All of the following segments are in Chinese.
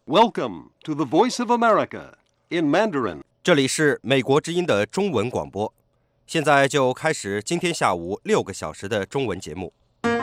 Welcome to the Voice of America in Mandarin. 这里是美国之音的中文广播，现在就开始今天下午6个小时的中文节目。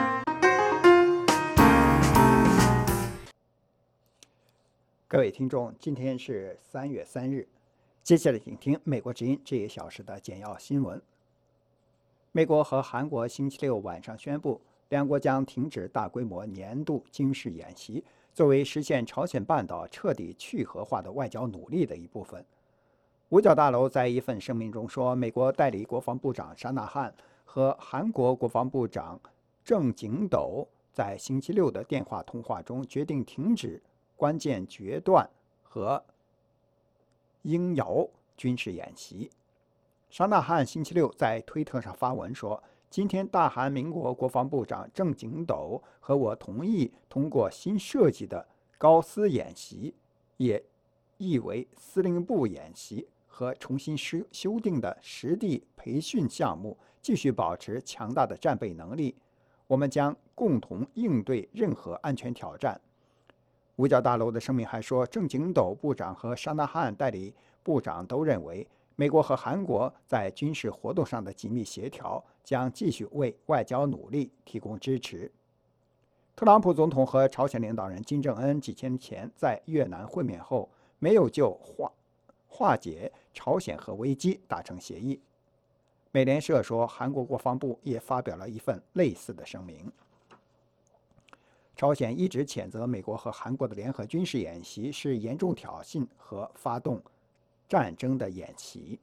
各位听众，今天是3月3日，接下来请听美国之音这1小时的简要新闻。美国和韩国星期六晚上宣布，两国将停止大规模年度军事演习，作为实现朝鲜半岛彻底去核化的外交努力的一部分。五角大楼在一份声明中说，美国代理国防部长沙纳汉和韩国国防部长郑景斗在星期六的电话通话中决定停止关键决断和鹰遥军事演习。沙纳汉星期六在推特上发文说，今天大韩民国国防部长郑景斗和我同意通过新设计的高斯演习，也译为司令部演习和重新修订的实地培训项目，继续保持强大的战备能力。我们将共同应对任何安全挑战。五角大楼的声明还说，郑景斗部长和沙纳汉代理部长都认为，美国和韩国在军事活动上的紧密协调将继续为外交努力提供支持。特朗普总统和朝鲜领导人金正恩几天前在越南会面后，没有就化解朝鲜核危机达成协议。美联社说，韩国国防部也发表了一份类似的声明。朝鲜一直谴责美国和韩国的联合军事演习是严重挑衅和发动战争的演习。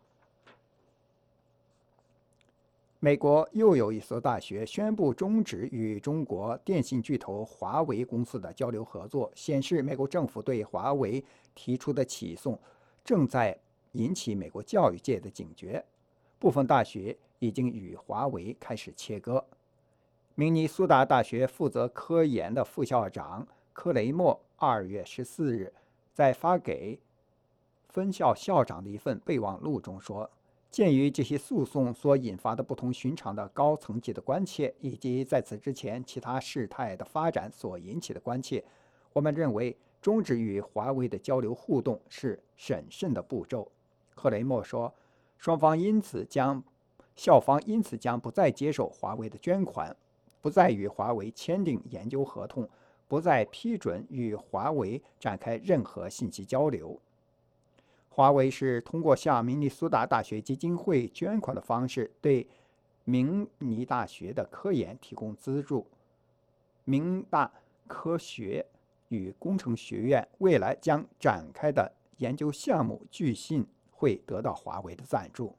美国又有一所大学宣布终止与中国电信巨头华为公司的交流合作，显示美国政府对华为提出的起诉正在引起美国教育界的警觉。部分大学已经与华为开始切割。明尼苏达大学负责科研的副校长克雷默2月14日在发给分校校长的一份备忘录中说，鉴于这些诉讼所引发的不同寻常的高层级的关切，以及在此之前其他事态的发展所引起的关切，我们认为终止与华为的交流互动是审慎的步骤。克雷默说，校方因此将不再接受华为的捐款，不再与华为签订研究合同，不再批准与华为展开任何信息交流。华为是通过向明尼苏达大学基金会捐款的方式对明尼大学的科研提供资助。明大科学与工程学院未来将展开的研究项目据信会得到华为的赞助。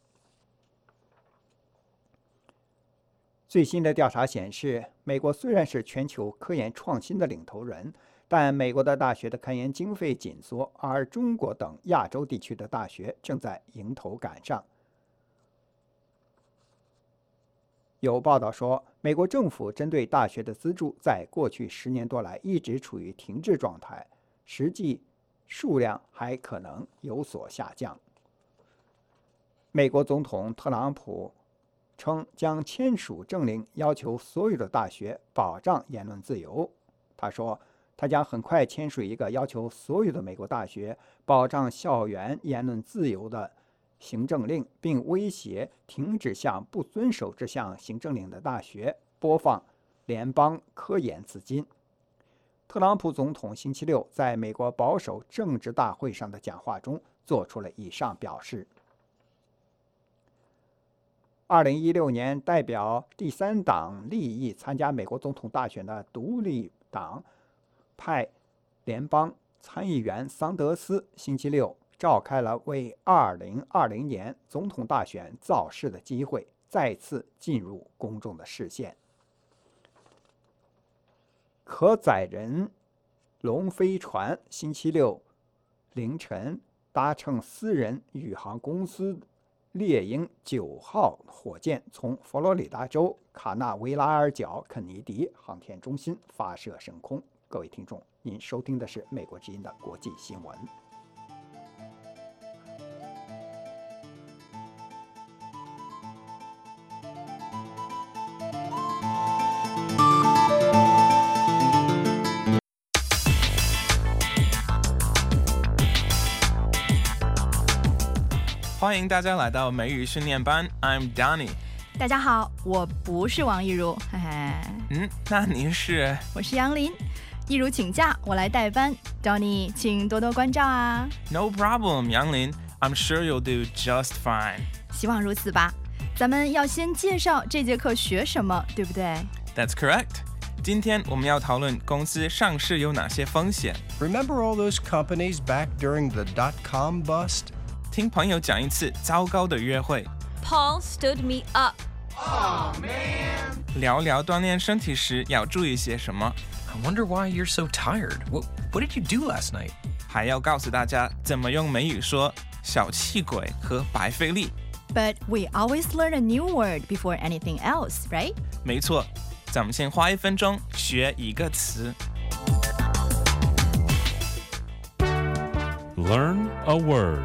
最新的调查显示，美国虽然是全球科研创新的领头人，但美国的大学的科研经费紧缩，而中国等亚洲地区的大学正在迎头赶上。有报道说，美国政府针对大学的资助在过去10年多来一直处于停滞状态，实际数量还可能有所下降。美国总统特朗普称将签署政令，要求所有的大学保障言论自由。他说，他将很快签署一个要求所有的美国大学保障校园言论自由的行政令，并威胁停止向不遵守这项行政令的大学播放联邦科研资金。特朗普总统星期六在美国保守政治大会上的讲话中做出了以上表示。2016年代表第3党利益参加美国总统大选的独立党派联邦参议员桑德斯星期六召开了为2020年总统大选造势的机会，再次进入公众的视线。可载人龙飞船星期六凌晨搭乘私人宇航公司猎鹰9号火箭从佛罗里达州卡纳维拉尔角肯尼迪航天中心发射升空。各位听众，您收听的是美国之音的国际新闻。 欢迎大家来到美语训练班 I'm Donnie。 大家好，我不是王一如，嘿嘿。 那您是？ 我是杨林。一如请假，我来代班。Donnie， 请多多关照啊。 No problem， 杨林。I'm sure you'll do just fine。 希望如此吧。咱们要先介绍这节课学什么，对不对？ That's correct。 今天我们要讨论公司上市有哪些风险。 Remember all those companies back during the dot-com bust? 听朋友讲一次糟糕的约会。 Paul stood me up. 聊聊锻炼身体时要注意些什么。 I wonder why you're so tired. What did you do last night? 还要告诉大家怎么用美语说小气鬼和白费力。 But we always learn a new word before anything else, right? 没错，咱们先花1分钟学一个词。 Learn a word.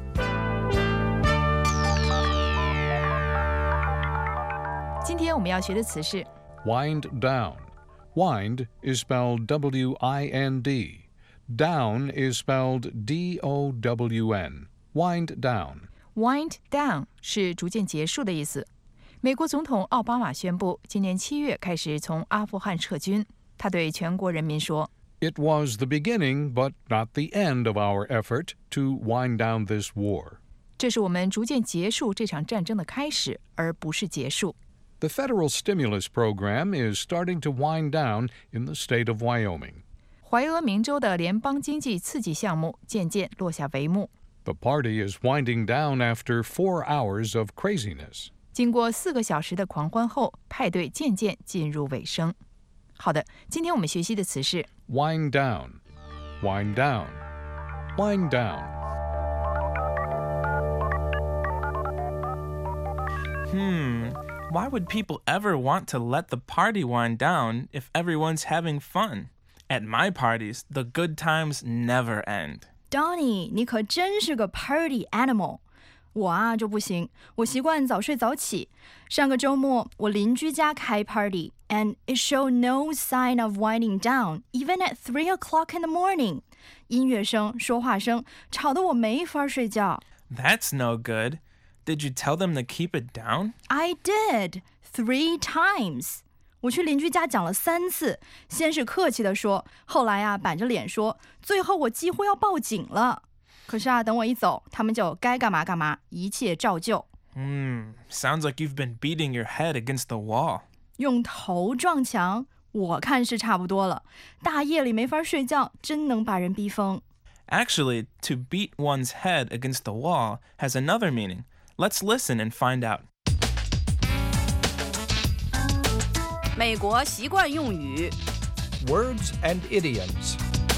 今天我们要学的词是 Wind down. Wind is spelled W-I-N-D. Down is spelled D-O-W-N. Wind down. Wind down 是逐渐结束的意思。美国总统奥巴马宣布，今年7月开始从阿富汗撤军。他对全国人民说 It was the beginning, but not the end of our effort to wind down this war. 这是我们逐渐结束这场战争的开始，而不是结束。 The federal stimulus program is starting to wind down in the state of Wyoming. 怀俄明州的联邦经济刺激项目渐渐落下帷幕。 The party is winding down after 4 hours of craziness. 经过4个小时的狂欢后，派对渐渐进入尾声。好的，今天我们学习的词是 Wind down. Wind down. Wind down. Why would people ever want to let the party wind down if everyone's having fun? At my parties, the good times never end. Donnie， 你可真是个 party animal。我啊就不行，我习惯早睡早起。上个周末我邻居家开 party and it showed no sign of winding down even at 3 o'clock in the morning。音乐声、说话声吵得我没法睡觉。 That's no good. Did you tell them to keep it down? I did 3 times。我去邻居家讲了3次，先是客气地说，后来啊板着脸说，最后我几乎要报警了。可是啊，等我一走，他们就该干嘛干嘛，一切照旧。 Sounds like you've been beating your head against the wall. 用头撞墙，我看是差不多了。大夜里没法睡觉，真能把人逼疯。 Actually, to beat one's head against the wall has another meaning. Let's listen and find out. 美国习惯用语 Words and idioms.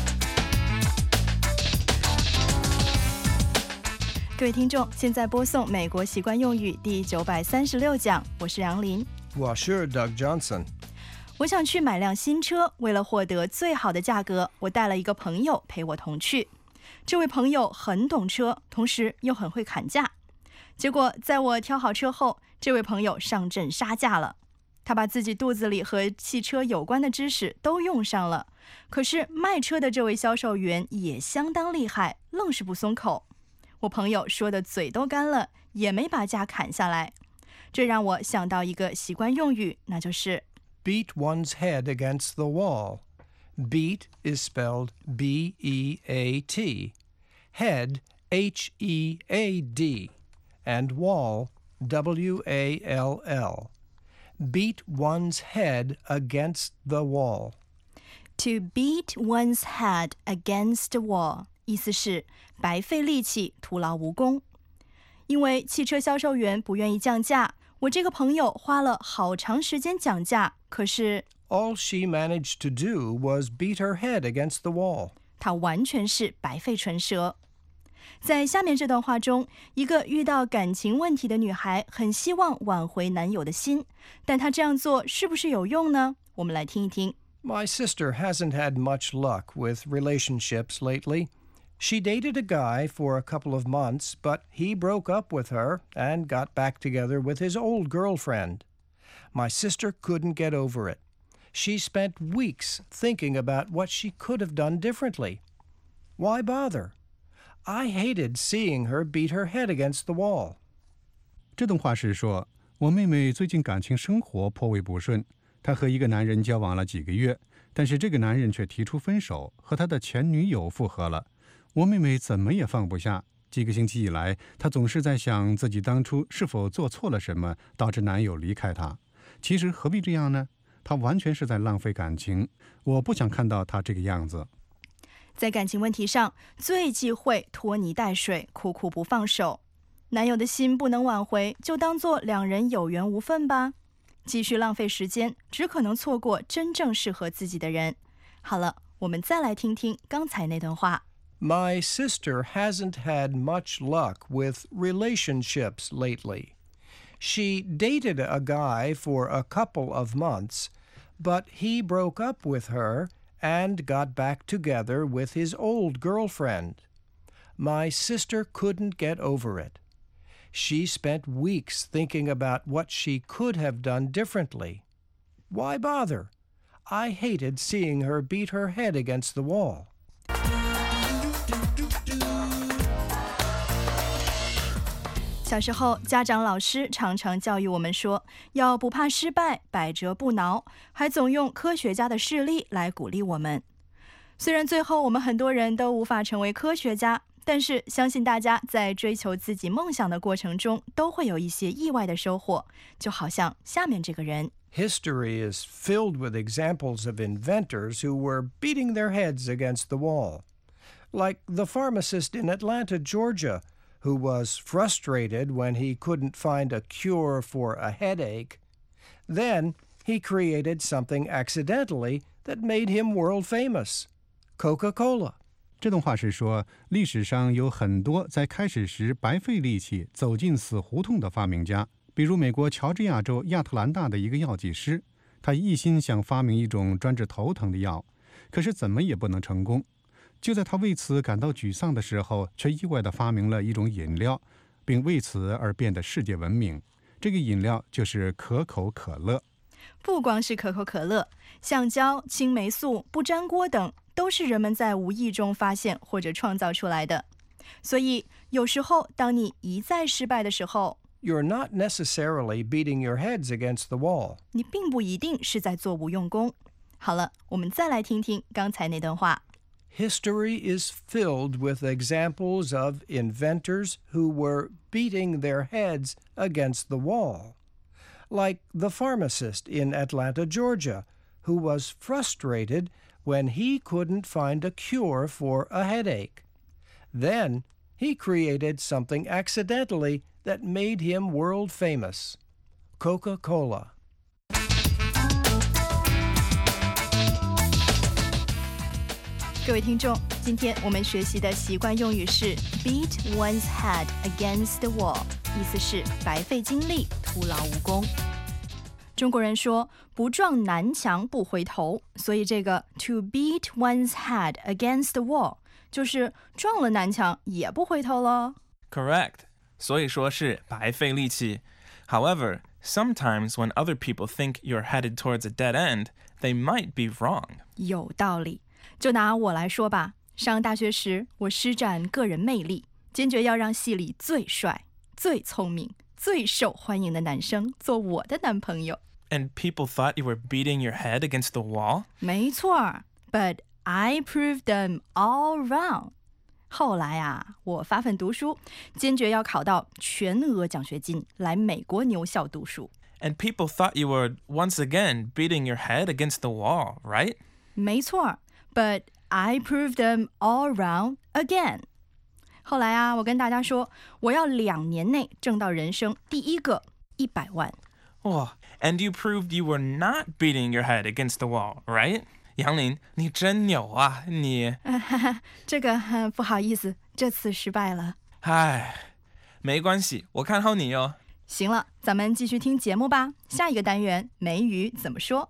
各位听众，现在播送美国习惯用语第936讲，我是杨林。 我是 Doug Johnson. 我想去买辆新车，为了获得最好的价格，我带了一个朋友陪我同去。这位朋友很懂车，同时又很会砍价。结果在我挑好车后，这位朋友上阵杀价了。他把自己肚子里和汽车有关的知识都用上了，可是卖车的这位销售员也相当厉害，愣是不松口。我朋友说的嘴都干了，也没把价砍下来。这让我想到一个习惯用语，那就是 Beat one's head against the wall. Beat is spelled B-E-A-T. Head, H-E-A-D. And wall, W-A-L-L. Beat one's head against the wall. To beat one's head against a wall， 意思是白费力气，徒劳无功。因为汽车销售员不愿意降价，我这个朋友花了好长时间讲价，可是 All she managed to do was beat her head against the wall. 他完全是白费唇舌。在下面这段话中，一个遇到感情问题的女孩很希望挽回男友的心，但她这样做是不是有用呢？我们来听一听。 My sister hasn't had much luck with relationships lately. She dated a guy for a couple of months, but he broke up with her and got back together with his old girlfriend. My sister couldn't get over it. She spent weeks thinking about what she could have done differently. Why bother? I hated seeing her beat her head against the wall. 这段话是说，我妹妹最近感情生活颇为不顺，她和一个男人交往了几个月，但是这个男人却提出分手，和他的前女友复合了。我妹妹怎么也放不下，几个星期以来，她总是在想自己当初是否做错了什么，导致男友离开她。其实何必这样呢？她完全是在浪费感情，我不想看到她这个样子。 在感情问题上，最忌讳拖泥带水、苦苦不放手。男友的心不能挽回，就当作两人有缘无分吧。继续浪费时间，只可能错过真正适合自己的人。好了，我们再来听听刚才那段话。 My sister hasn't had much luck with relationships lately. She dated a guy for a couple of months, but he broke up with her and got back together with his old girlfriend. My sister couldn't get over it. She spent weeks thinking about what she could have done differently. Why bother? I hated seeing her beat her head against the wall. 小时候，家长、老师常常教育我们说，要不怕失败，百折不挠，还总用科学家的事例来鼓励我们。虽然最后我们很多人都无法成为科学家，但是相信大家在追求自己梦想的过程中，都会有一些意外的收获，就好像下面这个人。 History is filled with examples of inventors who were beating their heads against the wall, like the pharmacist in Atlanta, Georgia, who was frustrated when he couldn't find a cure for a headache. Then he created something accidentally that made him world famous, Coca-Cola. 这段话是说，历史上有很多在开始时白费力气走进死胡同的发明家，比如美国乔治亚州亚特兰大的一个药剂师，他一心想发明一种专治头疼的药，可是怎么也不能成功。就在他为此感到沮丧的时候，却意外地发明了一种饮料，并为此而变得世界闻名。这个饮料就是可口可乐。 不光是可口可乐，橡胶、青霉素、不粘锅等都是人们在无意中发现或者创造出来的。所以有时候当你一再失败的时候， You're not necessarily beating your heads against the wall. 你并不一定是在做无用功。好了，我们再来听听刚才那段话。 History is filled with examples of inventors who were beating their heads against the wall, like the pharmacist in Atlanta, Georgia, who was frustrated when he couldn't find a cure for a headache. Then he created something accidentally that made him world famous, Coca-Cola. 各位听众，今天我们学习的习惯用语是 beat one's head against the wall， 意思是白费精力，徒劳无功。中国人说不撞南墙不回头，所以这个 to beat one's head against the wall 就是撞了南墙也不回头了。 Correct. 所以说是白费力气。However, sometimes when other people think you're headed towards a dead end, they might be wrong. 有道理。就拿我来说吧，上大学时我施展个人魅力，坚决要让系里最帅、最聪明、最受欢迎的男生做我的男朋友。 And people thought you were beating your head against the wall? 没错 ，But I proved them all wrong. 后来啊，我发奋读书，坚决要考到全额奖学金，来美国牛校读书。 And people thought you were once again beating your head against the wall, right? 没错 ，But I proved them all wrong again. 后来啊，我跟大家说，我要2年内挣到人生第一个100万。 Oh, and you proved you were not beating your head against the wall, right? 杨林，你真牛啊，你。 这个不好意思，这次失败了。 唉，没关系，我看好你哟。 行了，咱们继续听节目吧。下一个单元，美语怎么说？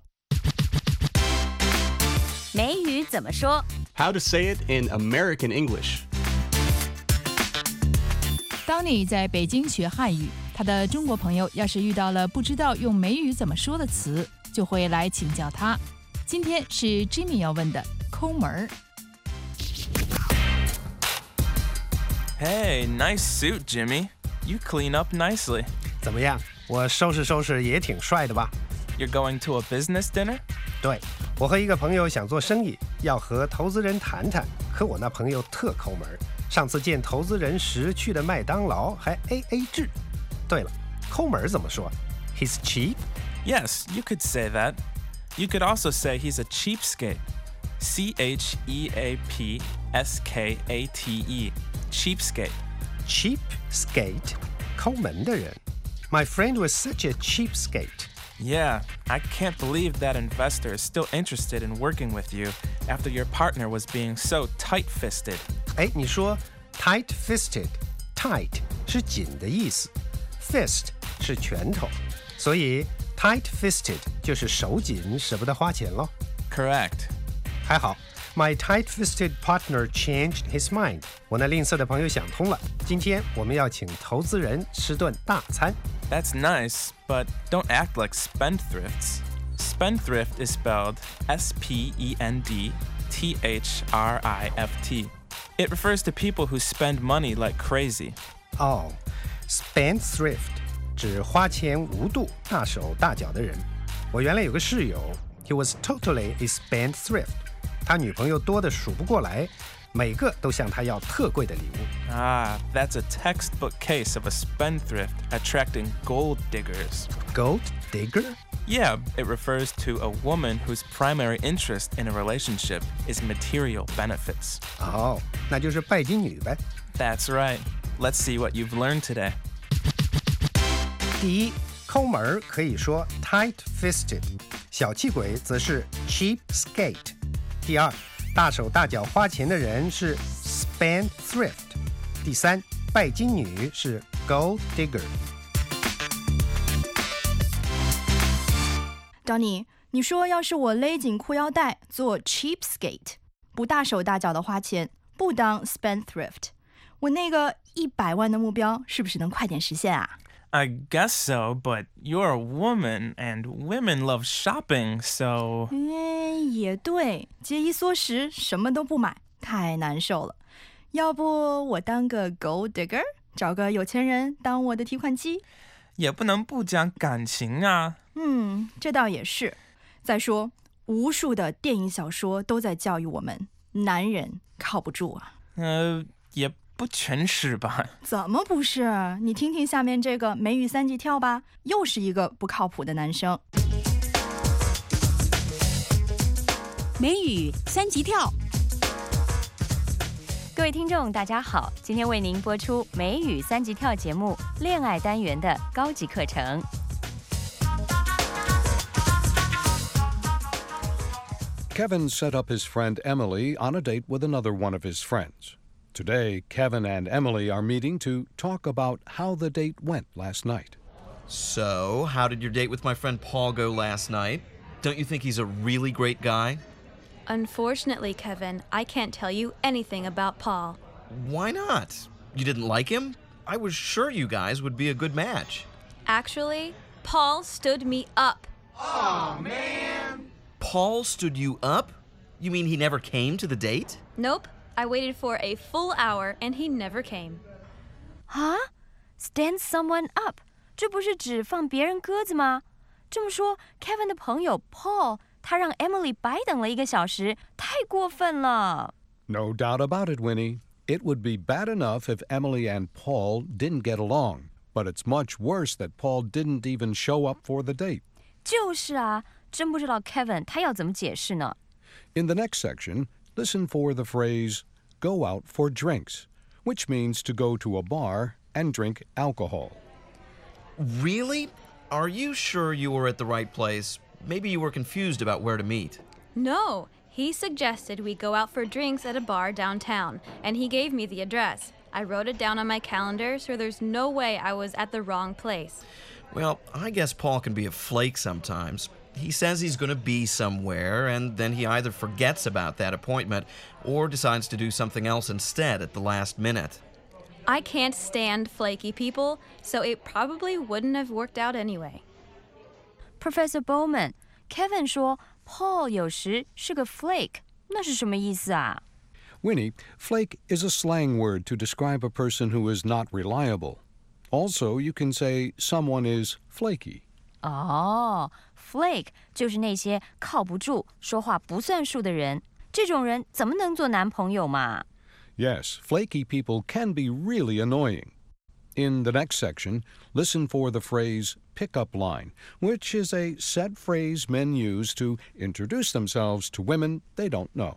美语怎么说 How to say it in American English. 当你在北京学汉语，他的中国朋友要是遇到了不知道用美语怎么说的词，就会来请教他。今天是 Jimmy 要问的抠门儿。 Hey, nice suit, Jimmy. You clean up nicely. 怎么样？我收拾收拾也挺帅的吧？ You're going to a business dinner? 对，我和一个朋友想做生意，要和投资人谈谈，可我那朋友特抠门。上次见投资人时去的麦当劳还 AA 制。对了，抠门怎么说？ He's cheap? Yes, you could say that. You could also say he's a cheapskate. CHEAPSKATE. Cheapskate. Cheapskate? 抠门的人。My friend was such a cheapskate. Yeah, I can't believe that investor is still interested in working with you after your partner was being so tight-fisted. 哎，你说 tight-fisted, tight 是紧的意思 ，fist 是拳头，所以 tight-fisted 就是手紧，舍不得花钱咯。 Correct. 还好 ，my tight-fisted partner changed his mind. 我那吝啬的朋友想通了，今天我们要请投资人吃顿大餐。 That's nice, but don't act like spendthrifts. Spendthrift is spelled SPENDTHRIFT. It refers to people who spend money like crazy. 哦 ，spendthrift 指花钱无度、大手大脚的人。我原来有个室友 ，he was totally a spendthrift. 他女朋友多得数不过来，每个都向他要特贵的礼物。 Ah, that's a textbook case of a spendthrift attracting gold diggers. Gold digger? Yeah, it refers to a woman whose primary interest in a relationship is material benefits. 哦，那就是拜金女呗。 That's right. Let's see what you've learned today. 第一，抠门可以说 tight-fisted， 小气鬼则是 cheapskate。第二，大手大脚花钱的人是 spendthrift。第三，拜金女是 gold digger。Donny， 你说要是我勒紧裤腰带做 cheapskate， 不大手大脚的花钱，不当 spendthrift， 我那个100万的目标是不是能快点实现啊？ I guess so, but you're a woman, and women love shopping, so... 也对，节衣缩食，什么都不买，太难受了。要不我当个 gold digger， 找个有钱人当我的提款机？ 也不能不讲感情啊。 这倒也是。再说，无数的电影小说都在教育我们，男人靠不住啊。 也不全是吧？ 怎么不是？你听听下面这个美语3级跳吧，又是一个不靠谱的男生。 美语3级跳。 各位听众，大家好，今天为您播出美语3级跳节目恋爱单元的高级课程。 Kevin set up his friend Emily on a date with another one of his friends. Today, Kevin and Emily are meeting to talk about how the date went last night. So, how did your date with my friend Paul go last night? Don't you think he's a really great guy? Unfortunately, Kevin, I can't tell you anything about Paul. Why not? You didn't like him? I was sure you guys would be a good match. Actually, Paul stood me up. Oh, man! Paul stood you up? You mean he never came to the date? Nope. I waited for a full hour and he never came. Huh? Stand someone up? 这不是指放别人鸽子吗？这么说 ，Kevin 的朋友 Paul 他让 Emily 白等了1个小时，太过分了。 No doubt about it, Winnie. It would be bad enough if Emily and Paul didn't get along, but it's much worse that Paul didn't even show up for the date. 就是啊，真不知道 Kevin 他要怎么解释呢？ In the next section, listen for the phrase, go out for drinks, which means to go to a bar and drink alcohol. Really? Are you sure you were at the right place? Maybe you were confused about where to meet. No, he suggested we go out for drinks at a bar downtown, and he gave me the address. I wrote it down on my calendar, so there's no way I was at the wrong place. Well, I guess Paul can be a flake sometimes. He says he's going to be somewhere, and then he either forgets about that appointment or decides to do something else instead at the last minute. I can't stand flaky people, so it probably wouldn't have worked out anyway. Professor Bowman, Kevin 说 Paul 有时是个 flake， 那是什么意思啊？ Winnie, flake is a slang word to describe a person who is not reliable. Also, you can say someone is flaky. 哦 ，flake 就是那些靠不住、说话不算数的人。这种人怎么能做男朋友嘛？ Yes, flaky people can be really annoying. In the next section, listen for the phrase pickup line, which is a set phrase men use to introduce themselves to women they don't know.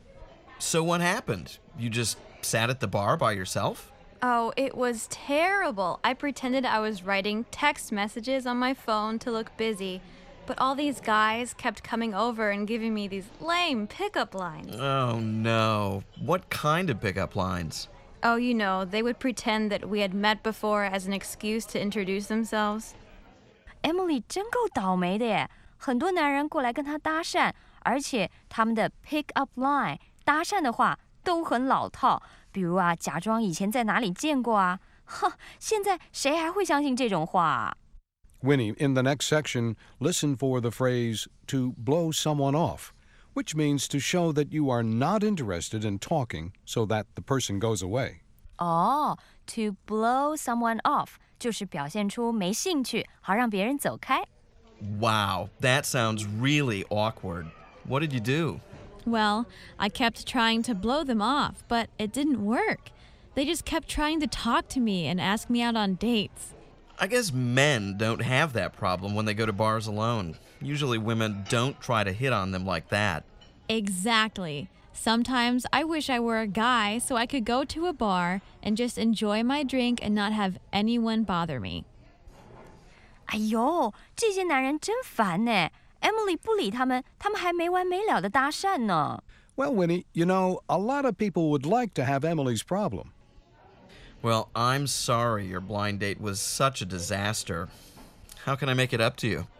So what happened? You just sat at the bar by yourself? Oh, it was terrible. I pretended I was writing text messages on my phone to look busy, but all these guys kept coming over and giving me these lame pickup lines. Oh, no. What kind of pickup lines? Oh, you know, they would pretend that we had met before as an excuse to introduce themselves. Emily 真够倒霉的耶！很多男人过来跟她搭讪，而且他们的 pick up line 搭讪的话都很老套，比如啊，假装以前在哪里见过啊。哼，现在谁还会相信这种话啊？ Winnie, in the next section, listen for the phrase to blow someone off, which means to show that you are not interested in talking so that the person goes away. 哦 ，to blow someone off 就是表现出没兴趣，好让别人走开。 Wow, that sounds really awkward. What did you do? Well, I kept trying to blow them off, but it didn't work. They just kept trying to talk to me and ask me out on dates. I guess men don't have that problem when they go to bars alone. Usually women don't try to hit on them like that. Exactly. Sometimes I wish I were a guy so I could go to a bar and just enjoy my drink and not have anyone bother me. 哎呦，这些男人真烦呢！ Emily 不理他们，他们还没完没了的搭讪呢。 Well, Winnie, you know, a lot of people would like to have Emily's problem. Well, I'm sorry your blind date was such a disaster. How can I make it up to you?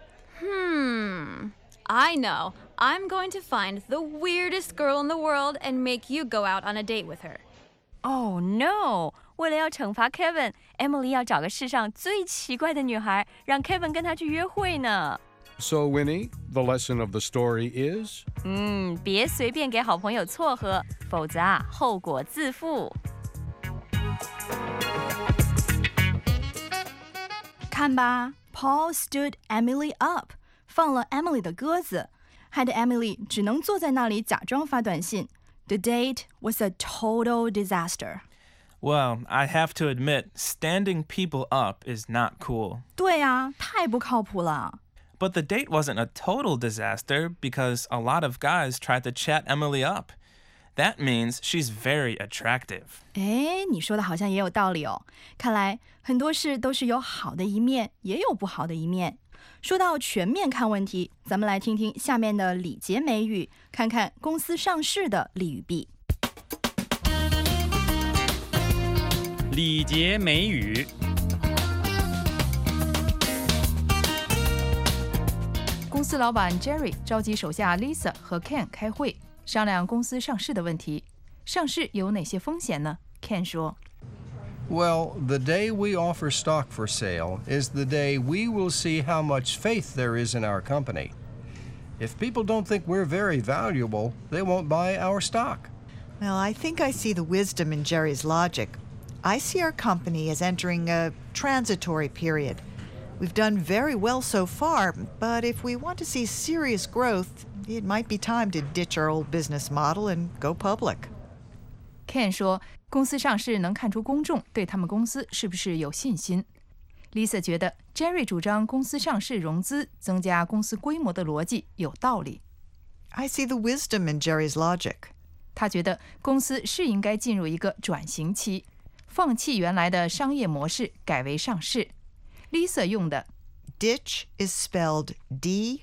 I know. I'm going to find the weirdest girl in the world and make you go out on a date with her. Oh no! 为了要惩罚 Kevin， Emily 要找个世上最奇怪的女孩，让 Kevin 跟她去约会呢。 So, Winnie, the lesson of the story is? 别随便给好朋友撮合，否则啊，后果自负。 看吧 ，Paul stood Emily up， 放了 Emily 的鸽子，害得 Emily 只能坐在那里假装发短信。The date was a total disaster. Well, I have to admit, standing people up is not cool. 对啊，太不靠谱了。 But the date wasn't a total disaster because a lot of guys tried to chat Emily up. That means she's very attractive. 哎，你说的好像也有道理哦。看来很多事都是有好的一面，也有不好的一面。说到全面看问题，咱们来听听下面的礼节美语，看看公司上市的利与弊。 礼节美语。 公司老板 Jerry 召集手下 Lisa 和 Ken 开会，商量公司上市的问题。上市有哪些风险呢？ Ken 说 Well, the day we offer stock for sale is the day we will see how much faith there is in our company. If people don't think we're very valuable, they won't buy our stock. Well, I think I see the wisdom in Jerry's logic. I see our company as entering a transitory period. We've done very well so far, but if we want to see serious growth, it might be time to ditch our old business model and go public. Ken 说公司上市能看出公众对他们公司是不是有信心。Lisa 觉得 Jerry 主张公司上市融资增加公司规模的逻辑有道理。 I see the wisdom in Jerry's logic. 他觉得公司是应该进入一个转型期，放弃原来的商业模式，改为上市。Lisa 用的 Ditch is spelled D-I-T-C-H.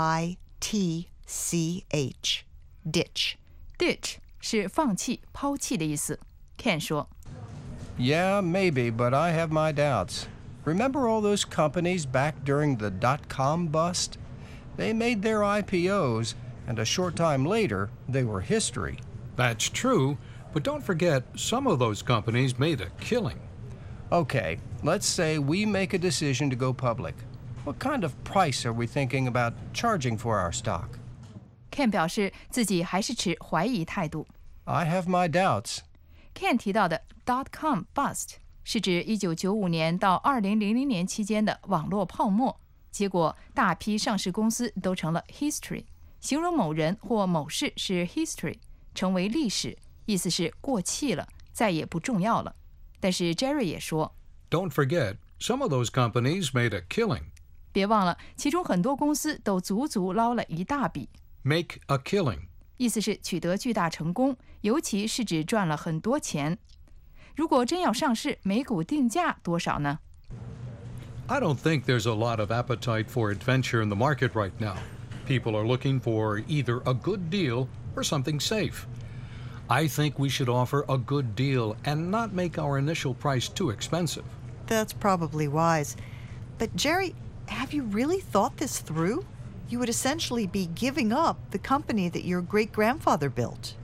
Ditch. Ditch 是放弃、抛弃的意思。Ken 说 Yeah, maybe, but I have my doubts. Remember all those companies back during the dot-com bust? They made their IPOs, and a short time later, they were history. That's true, but don't forget, some of those companies made a killing. Okay, let's say we make a decision to go public. What kind of price are we thinking about charging for our stock? Ken 表示自己还是持怀疑态度。 I have my doubts. Ken 提到的 .com bust 是指1995年到2000年期间的网络泡沫，结果大批上市公司都成了 history， 形容某人或某事是 history， 成为历史，意思是过气了，再也不重要了。但是 Jerry 也说 Don't forget, some of those companies made a killing. 别忘了，其中很多公司都足足捞了一大笔。 Make a killing. 意思是取得巨大成功，尤其是指赚了很多钱。如果真要上市，每股定价多少呢？ I don't think there's a lot of appetite for adventure in the market right now. People are looking for either a good deal or something safe. I think we should offer a good deal and not make our initial price too expensive. That's probably wise. But Jerry, have you really thought this through? You would essentially be giving up the company that your great-grandfather built.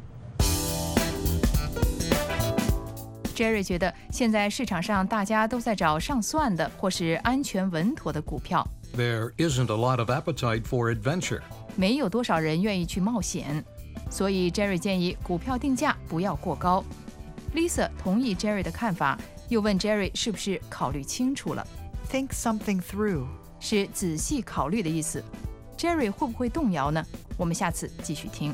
Jerry 觉得现在市场上大家都在找上算的或是安全稳妥的股票， There isn't a lot of appetite for adventure. 没有多少人愿意去冒险，所以 Jerry 建议股票定价不要过高。Lisa 同意 Jerry 的看法，又问 Jerry 是不是考虑清楚了。 Think something through. 是仔细考虑的意思。Jerry 会不会动摇呢？我们下次继续听。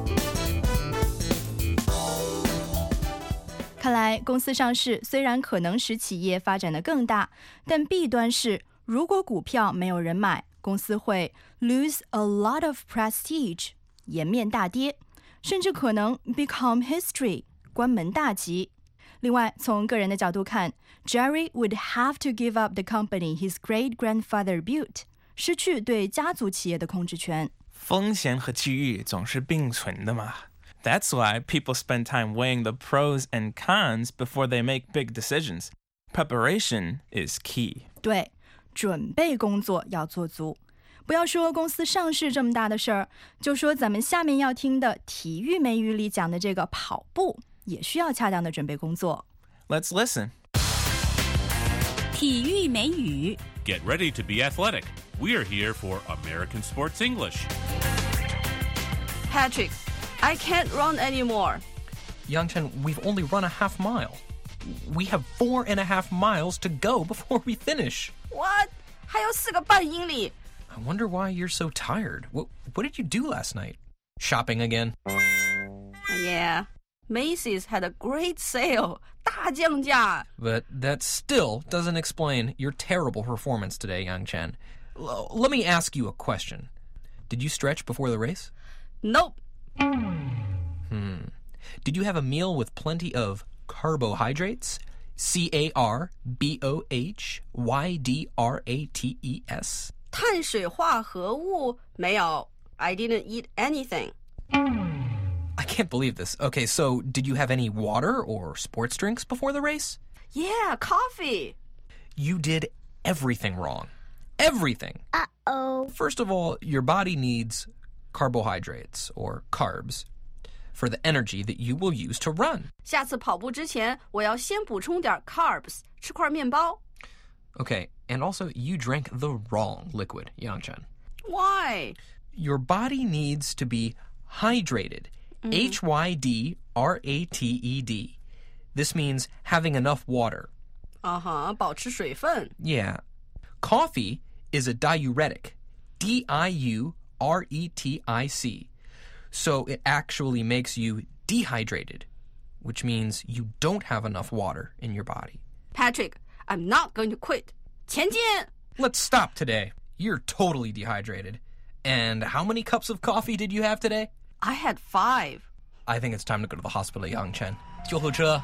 看来公司上市虽然可能使企业发展得更大，但弊端是，如果股票没有人买，公司会 lose a lot of prestige， 颜面大跌，甚至可能 become history， 关门大吉。另外，从个人的角度看 ，Jerry would have to give up the company his great-grandfather built， 失去对家族企业的控制权。 风险和机遇总是并存的嘛。That's why people spend time weighing the pros and cons before they make big decisions. Preparation is key. 对，准备工作要做足。不要说公司上市这么大的事儿，就说咱们下面要听的体育美语里讲的这个跑步，也需要恰当的准备工作。 Let's listen. 体育美语 Get ready to be athletic. We're here for American Sports English. Patrick, I can't run anymore. Yangchen, we've only run a half mile. We have 4.5 miles to go before we finish. What? 还有4个半英里。 I wonder why you're so tired. What did you do last night? Shopping again? Yeah, Macy's had a great sale. 大降价. But that still doesn't explain your terrible performance today, Yangchen. Let me ask you a question. Did you stretch before the race? Nope. Did you have a meal with plenty of carbohydrates? C-A-R-B-O-H-Y-D-R-A-T-E-S? 碳水化合物没有 I didn't eat anything. I can't believe this. Okay, so did you have any water or sports drinks before the race? Yeah, coffee. You did everything wrong. Everything. Uh-oh. First of all, your body needs carbohydrates or carbs for the energy that you will use to run. 下次跑步之前，我要先补充点 carbs， 吃块面包。 Okay, and also you drank the wrong liquid, Yangchen. Why? Your body needs to be hydrated. H-Y-D-R-A-T-E-D. This means having enough water. 保持水分。 Yeah. Coffee is a diuretic. D-I-U-R-E-T-I-C. So it actually makes you dehydrated, which means you don't have enough water in your body. Patrick, I'm not going to quit. 前进! Let's stop today. You're totally dehydrated. And how many cups of coffee did you have today? I had 5. I think it's time to go to the hospital, Yangchen. 救护车.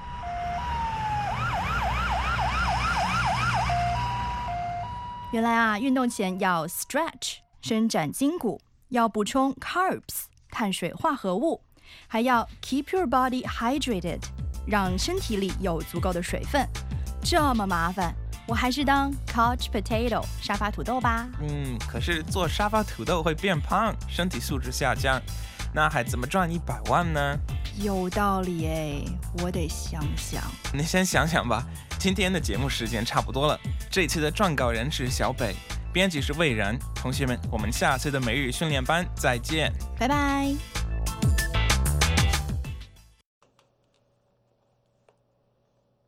原来啊，运动前要 stretch 伸展筋骨，要补充 carbs 碳水化合物，还要 keep your body hydrated 让身体里有足够的水分。这么麻烦，我还是当 couch potato 沙发土豆吧。 可是做沙发土豆会变胖，身体素质下降，那还怎么赚100万呢？ 有道理哎，我得想想。 你先想想吧。今天的节目时间差不多了，这次的撰稿人是小北，编辑是魏然。同学们，我们下次的每日训练班再见， 拜拜。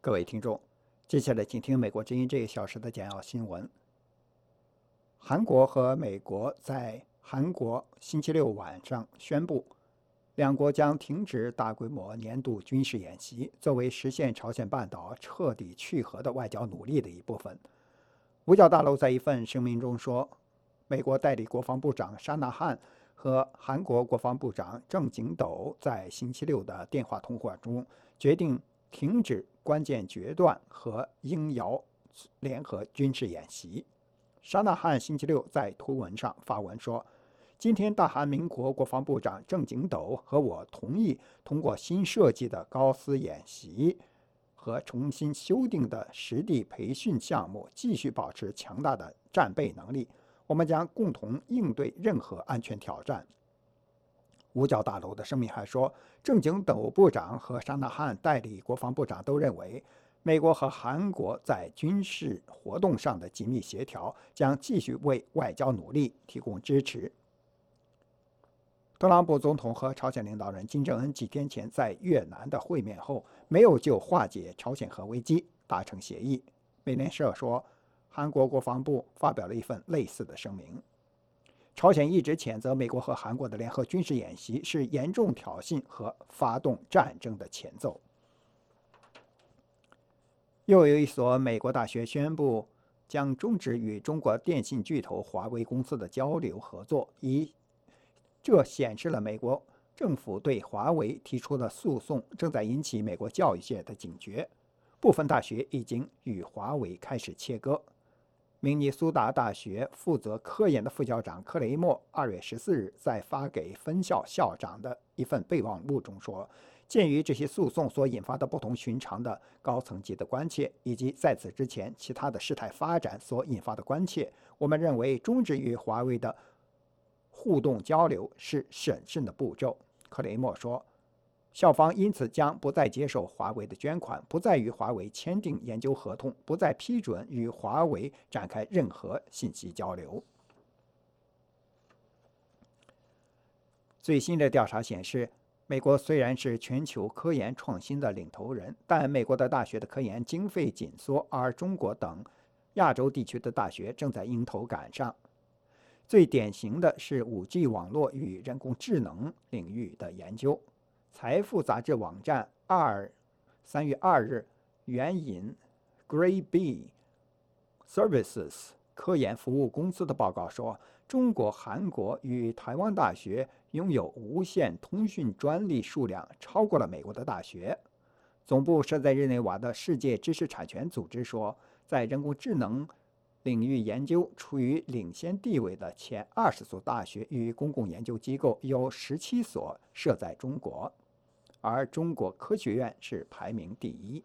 各位听众，接下来请听美国之音这个小时的简要新闻。韩国和美国在韩国星期六晚上宣布，两国将停止大规模年度军事演习，作为实现朝鲜半岛彻底去核的外交努力的一部分。五角大楼在一份声明中说，美国代理国防部长沙纳汉和韩国国防部长郑景斗在星期六的电话通话中决定停止关键决断和应遥联合军事演习。沙纳汉星期六在图文上发文说，今天大韩民国国防部长郑景斗和我同意通过新设计的高斯演习和重新修订的实地培训项目继续保持强大的战备能力，我们将共同应对任何安全挑战。五角大楼的声明还说，郑景斗部长和沙纳汉代理国防部长都认为，美国和韩国在军事活动上的紧密协调将继续为外交努力提供支持。特朗普总统和朝鲜领导人金正恩几天前在越南的会面后，没有就化解朝鲜核危机达成协议。美联社说，韩国国防部发表了一份类似的声明。朝鲜一直谴责美国和韩国的联合军事演习是严重挑衅和发动战争的前奏。又有一所美国大学宣布将终止与中国电信巨头华为公司的交流合作，这显示了美国政府对华为提出的诉讼正在引起美国教育界的警觉。部分大学已经与华为开始切割。明尼苏达大学负责科研的副校长克雷默2月14日在发给分校校长的一份备忘录中说，鉴于这些诉讼所引发的不同寻常的高层级的关切，以及在此之前其他的事态发展所引发的关切，我们认为终止与华为的互动交流是审慎的步骤。克雷默说，校方因此将不再接受华为的捐款，不再与华为签订研究合同，不再批准与华为展开任何信息交流。最新的调查显示，美国虽然是全球科研创新的领头人，但美国的大学的科研经费紧缩，而中国等亚洲地区的大学正在迎头赶上。最典型的是 5G 网络与人工智能领域的研究。财富杂志网站3月2日援引 Gray B Services 科研服务公司的报告说，中国、韩国与台湾大学拥有无线通讯专利数量超过了美国的大学。总部设在日内瓦的世界知识产权组织说，在人工智能领域研究处于领先地位的前20所大学与公共研究机构有17所设在中国，而中国科学院是排名第1。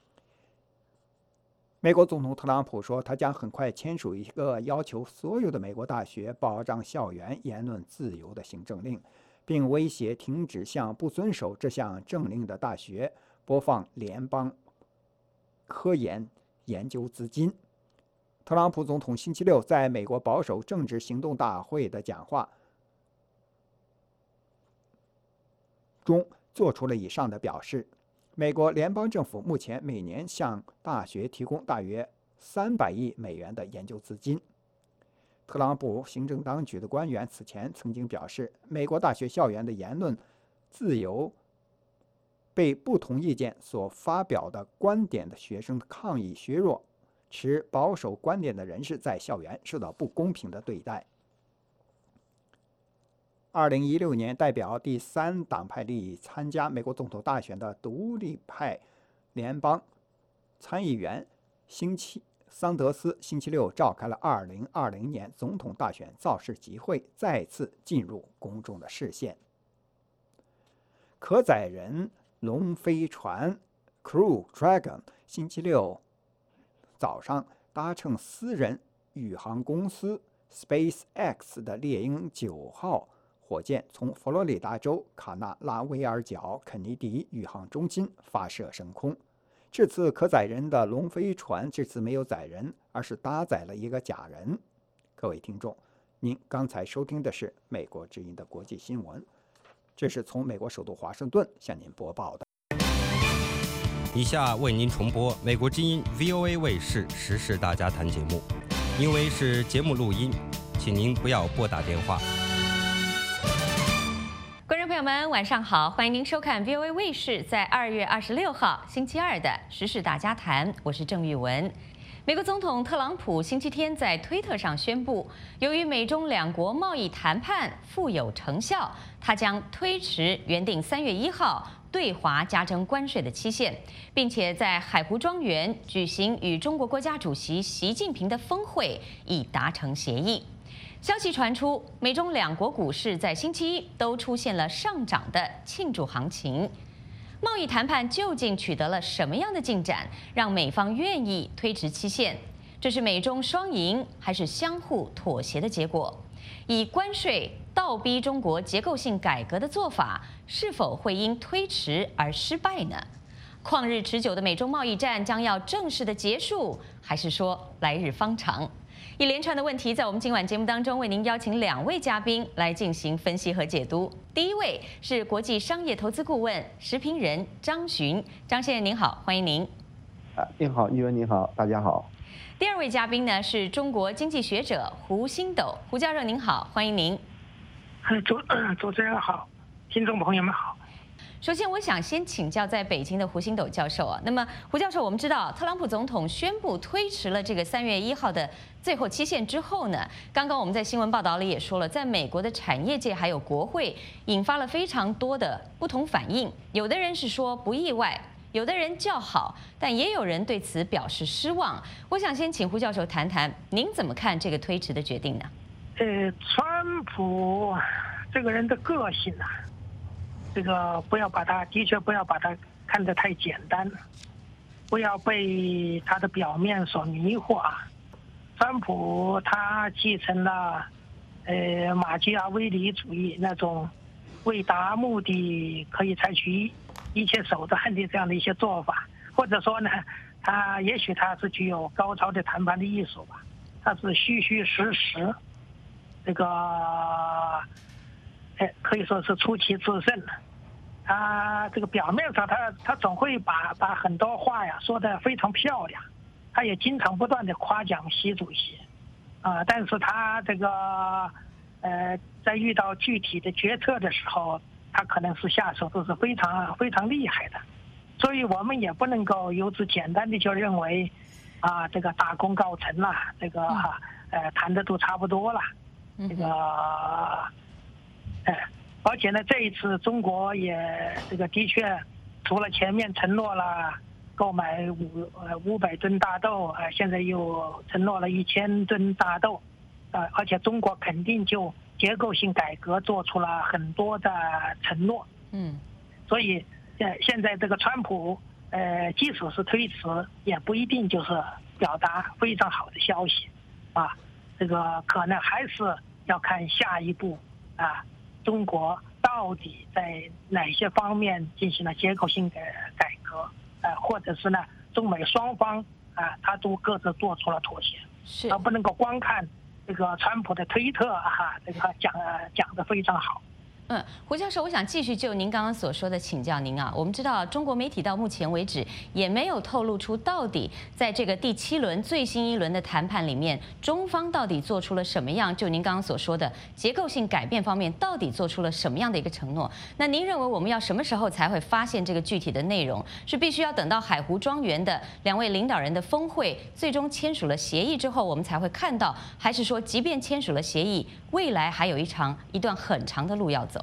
美国总统特朗普说，他将很快签署一个要求所有的美国大学保障校园言论自由的行政令，并威胁停止向不遵守这项政令的大学播放联邦科研研究资金。特朗普总统星期六在美国保守政治行动大会的讲话中做出了以上的表示。美国联邦政府目前每年向大学提供大约300亿美元的研究资金。特朗普行政当局的官员此前曾经表示，美国大学校园的言论自由被不同意见所发表的观点的学生抗议削弱，持保守观点的人士在校园受到不公平的对待。2016年代表第3党派利益参加美国总统大选的独立派联邦参议员桑德斯星期六召开了2020年总统大选造势集会，再次进入公众的视线。可载人龙飞船 Crew Dragon 星期六早上搭乘私人宇航公司 SpaceX 的猎鹰9号火箭从佛罗里达州卡纳拉维尔角肯尼迪宇航中心发射升空。这次可载人的龙飞船这次没有载人，而是搭载了一个假人。各位听众，您刚才收听的是美国之音的国际新闻，这是从美国首都华盛顿向您播报的。 以下为您重播美国之音 VOA 卫视时事大家谈节目，因为是节目录音，请您不要拨打电话。 观众朋友们，晚上好，欢迎您收看 VOA 卫视在2月26号星期二的时事大家谈，我是郑玉文。美国总统特朗普星期天在推特上宣布，由于美中两国贸易谈判富有成效，他将推迟原定3月1号对华加征关税的期限，并且在海湖庄园举行与中国国家主席习近平的峰会，以达成协议。消息传出，美中两国股市在星期一都出现了上涨的庆祝行情。贸易谈判究竟取得了什么样的进展，让美方愿意推迟期限？这是美中双赢，还是相互妥协的结果？以关税倒逼中国结构性改革的做法，是否会因推迟而失败呢？旷日持久的美中贸易战将要正式的结束，还是说来日方长？一连串的问题，在我们今晚节目当中，为您邀请2位嘉宾来进行分析和解读。第一位是国际商业投资顾问、时评人张巡，张先生您好，欢迎您。 您好，玉文您好，大家好。 第二位嘉宾呢是中国经济学者胡星斗，胡教授您好，欢迎您。 主持人好，听众朋友们好。 首先，我想先请教在北京的胡星斗教授啊。那么，胡教授，我们知道特朗普总统宣布推迟了这个3月1号的最后期限之后呢，刚刚我们在新闻报道里也说了，在美国的产业界还有国会引发了非常多的不同反应。有的人是说不意外，有的人叫好，但也有人对此表示失望。我想先请胡教授谈谈，您怎么看这个推迟的决定呢？ 川普这个人的个性啊。这个的确不要把它看得太简单，不要被他的表面所迷惑。川普他继承了马基雅维里主义那种为达目的可以采取一切手段的这样的一些做法，或者说呢，也许他是具有高超的谈判的艺术吧，他是虚虚实实，这个可以说是出奇制胜。他这个表面上他总会把很多话呀说得非常漂亮，他也经常不断的夸奖习主席，但是他这个在遇到具体的决策的时候，他可能是下手都是非常非常厉害的，所以我们也不能够由此简单的就认为这个大功告成了，这个谈的都差不多了，这个而且呢，这一次中国也这个的确除了前面承诺了购买500吨大豆，现在又承诺了1000吨大豆，而且中国肯定就结构性改革做出了很多的承诺。所以现在这个川普即使是推迟，也不一定就是表达非常好的消息这个可能还是要看下一步中国到底在哪些方面进行了结构性的改革，或者是呢，中美双方他都各自做出了妥协，而不能够光看这个川普的推特这个讲得非常好。 胡教授，我想继续就您刚刚所说的请教您啊。我们知道中国媒体到目前为止也没有透露出到底在这个第7轮最新一轮的谈判里面，中方到底做出了什么样，就您刚刚所说的结构性改变方面到底做出了什么样的一个承诺？那您认为我们要什么时候才会发现这个具体的内容？是必须要等到海湖庄园的2位领导人的峰会最终签署了协议之后，我们才会看到，还是说即便签署了协议，未来还有一段很长的路要走？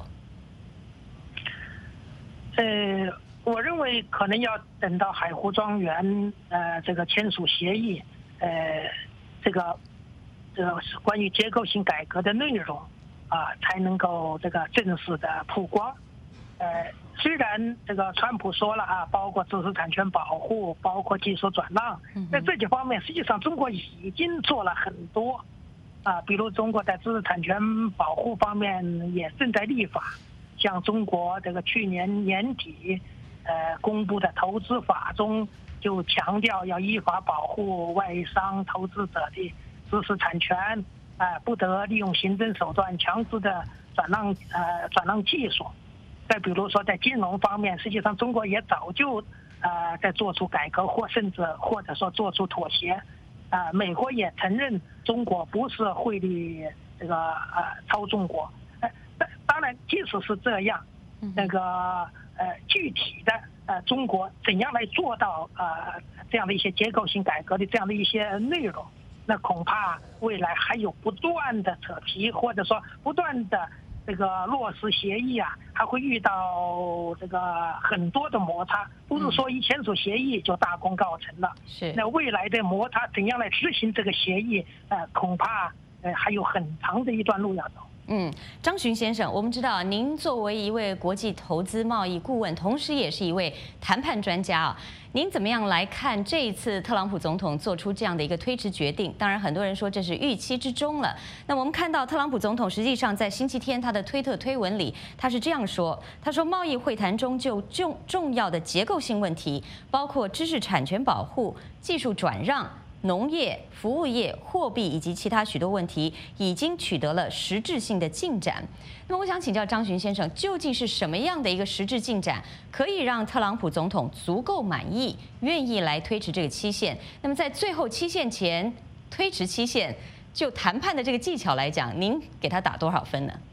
我认为可能要等到海湖庄园这个签署协议，这个是关于结构性改革的内容才能够这个正式的曝光。虽然这个川普说了包括知识产权保护，包括技术转让，在这几方面实际上中国已经做了很多比如中国在知识产权保护方面也正在立法。像中国这个去年年底公布的投资法中就强调要依法保护外商投资者的知识产权，不得利用行政手段强制的转让技术。再比如说在金融方面，实际上中国也早就再做出改革或者说做出妥协。美国也承认中国不是汇率这个操纵国。当然，即使是这样，那个具体的中国怎样来做到这样的一些结构性改革的这样的一些内容，那恐怕未来还有不断的扯皮，或者说不断的这个落实协议还会遇到这个很多的摩擦，不是说一签署协议就大功告成了。 是。 那未来的摩擦怎样来执行这个协议，恐怕还有很长的一段路要走。 张巡先生，我们知道您作为一位国际投资贸易顾问，同时也是一位谈判专家您怎么样来看这一次特朗普总统做出这样的一个推迟决定？当然，很多人说这是预期之中了。那我们看到特朗普总统实际上在星期天他的推特推文里，他是这样说：他说贸易会谈中就重要的结构性问题，包括知识产权保护、技术转让、农业、服务业、货币以及其他许多问题已经取得了实质性的进展。那么，我想请教张巡先生，究竟是什么样的一个实质进展，可以让特朗普总统足够满意，愿意来推迟这个期限？那么，在最后期限前推迟期限，就谈判的这个技巧来讲，您给他打多少分呢？